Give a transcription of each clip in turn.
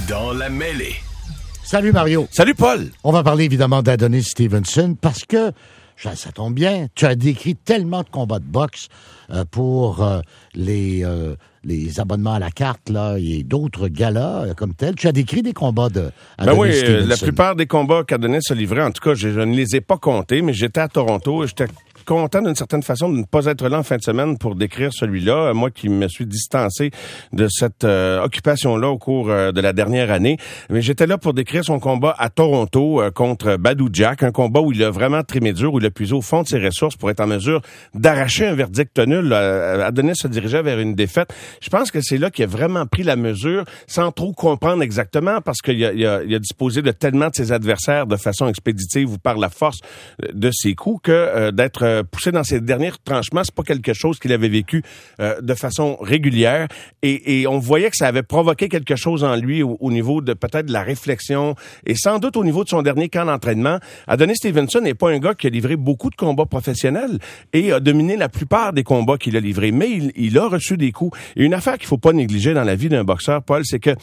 Dans la mêlée. Salut Mario. Salut Paul. On va parler évidemment d'Adonis Stevenson parce que, ça tombe bien, tu as décrit tellement de combats de boxe pour les abonnements à la carte là, et d'autres galas comme tels. Tu as décrit des combats de Adonis Stevenson. La plupart des combats qu'Adonis a livrés, en tout cas, je ne les ai pas comptés, mais j'étais à Toronto et j'étais content d'une certaine façon de ne pas être là en fin de semaine pour décrire celui-là, moi qui me suis distancé de cette occupation-là au cours de la dernière année. Mais j'étais là pour décrire son combat à Toronto contre Badou Jack, un combat où il a vraiment trimé dur, où il a puisé au fond de ses ressources pour être en mesure d'arracher un verdict nul. Adonis se dirigeait vers une défaite. Je pense que c'est là qu'il a vraiment pris la mesure sans trop comprendre exactement parce qu'il a disposé de tellement de ses adversaires de façon expéditive ou par la force de ses coups que d'être poussé dans ses derniers tranchements, c'est pas quelque chose qu'il avait vécu de façon régulière et on voyait que ça avait provoqué quelque chose en lui au niveau de peut-être de la réflexion et sans doute au niveau de son dernier camp d'entraînement. Adonis Stevenson n'est pas un gars qui a livré beaucoup de combats professionnels et a dominé la plupart des combats qu'il a livrés, mais il a reçu des coups. Et une affaire qu'il faut pas négliger dans la vie d'un boxeur, Paul, c'est que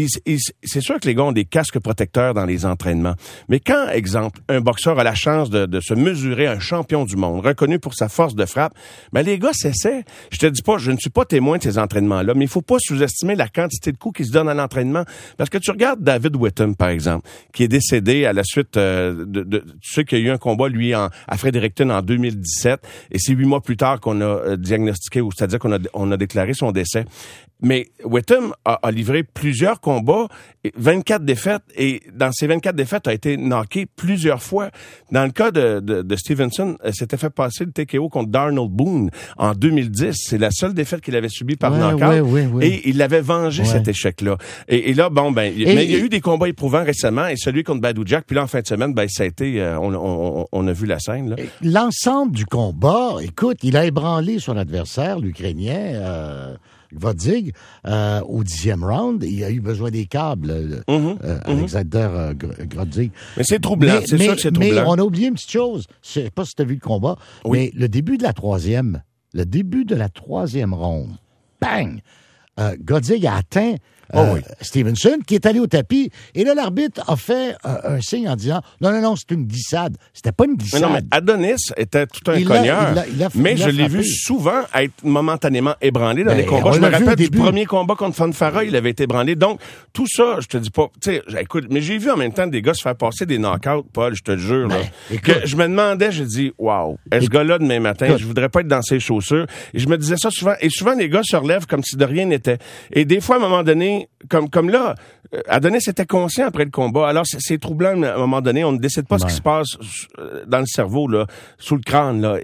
c'est sûr que les gars ont des casques protecteurs dans les entraînements, mais quand, exemple, un boxeur a la chance de se mesurer à un champion du monde, reconnu pour sa force de frappe, ben les gars s'essaient. Je te dis pas, je ne suis pas témoin de ces entraînements-là, mais il faut pas sous-estimer la quantité de coups qui se donnent à l'entraînement. Parce que tu regardes David Whittam, par exemple, qui est décédé à la suite tu sais qu'il y a eu un combat, lui, à Fredericton en 2017, et c'est 8 mois plus tard qu'on a diagnostiqué, ou c'est-à-dire qu'on a déclaré son décès. Mais Whittam a livré plusieurs combats, 24 défaites, et dans ces 24 défaites a été knocké plusieurs fois. Dans le cas de Stevenson, s'était fait passer le TKO contre Darnell Boone en 2010. C'est la seule défaite qu'il avait subie par knockout. Oui. Et il avait vengé cet échec-là. Et là, mais il y a eu des combats éprouvants récemment, et celui contre Badou Jack, puis là, en fin de semaine, ça a été, on a vu la scène, là. L'ensemble du combat, écoute, il a ébranlé son adversaire, l'Ukrainien, Gvodzig, au 10e round. Il a eu besoin des câbles, Alexander Gvodzig. Mais c'est troublant, c'est sûr que c'est troublant. Mais on a oublié une petite chose. Je sais pas si tu as vu le combat, mais le début de la troisième ronde, bang! Gvodzig a atteint Stevenson, qui est allé au tapis, et là, l'arbitre a fait un signe en disant « Non, c'est une glissade. » C'était pas une glissade. Mais Adonis était tout un cogneur, mais je l'ai vu souvent être momentanément ébranlé dans les combats. Je me rappelle du premier combat contre Fonfara, il avait été ébranlé. Donc, tout ça, je te dis pas... Tu sais, écoute, mais j'ai vu en même temps des gars se faire passer des knockouts, Paul, je te jure. Là, que je me demandais, je dis, wow, ce gars-là, demain matin, je voudrais pas être dans ses chaussures. Et je me disais ça souvent. Et souvent, les gars se relèvent comme si de rien n'était. Et des fois, à un moment donné, comme là, Adonis était conscient après le combat. Alors, c'est troublant, à un moment donné. On ne décide pas ce qui se passe dans le cerveau, là, sous le crâne, là.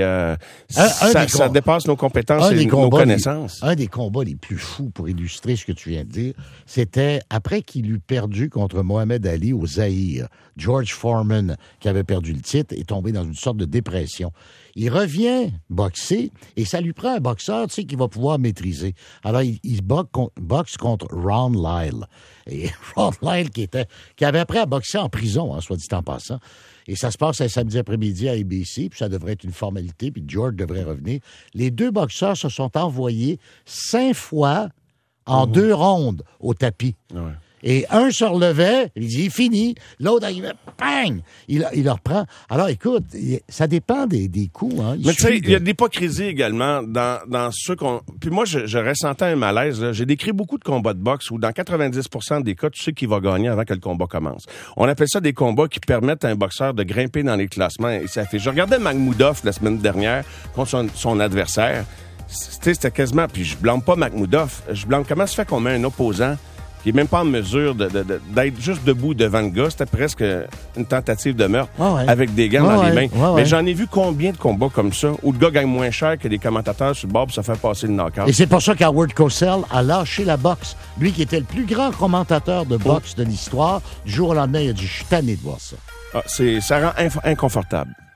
Ça dépasse nos compétences et nos connaissances. Un des combats les plus fous, pour illustrer ce que tu viens de dire, c'était après qu'il eut perdu contre Mohamed Ali au Zaïre. George Foreman, qui avait perdu le titre, est tombé dans une sorte de dépression. Il revient boxer et ça lui prend un boxeur, tu sais, qui va pouvoir maîtriser. Alors, il boxe contre Ron Lyle. Et Ron Lyle qui avait appris à boxer en prison, soit dit en passant. Et ça se passe un samedi après-midi à ABC, puis ça devrait être une formalité, puis George devrait revenir. Les deux boxeurs se sont envoyés 5 fois en 2 rondes au tapis. Ouais. Et un se relevait, il dit, il finit. L'autre arrivait, bang! Il le reprend. Alors, écoute, ça dépend des coups. Hein. Mais tu sais, il y a de l'hypocrisie également dans ceux qu'on... Puis moi, je ressentais un malaise. Là. J'ai décrit beaucoup de combats de boxe où, dans 90% des cas, tu sais qui va gagner avant que le combat commence. On appelle ça des combats qui permettent à un boxeur de grimper dans les classements. Et ça fait... Je regardais Makhmoudov la semaine dernière contre son adversaire. C'était quasiment... Puis je blâme pas Makhmoudov. Je blâme comment ça fait qu'on met un opposant qui est même pas en mesure d'être juste debout devant le gars. C'était presque une tentative de meurtre avec des gants dans les mains. Mais j'en ai vu combien de combats comme ça où le gars gagne moins cher que les commentateurs sur le bord pour se faire passer le knockout. Et c'est pour ça qu'Howard Cosell a lâché la boxe. Lui qui était le plus grand commentateur de boxe de l'histoire, du jour au lendemain, il a dit « Je suis tanné de voir ça ». Ça rend inconfortable.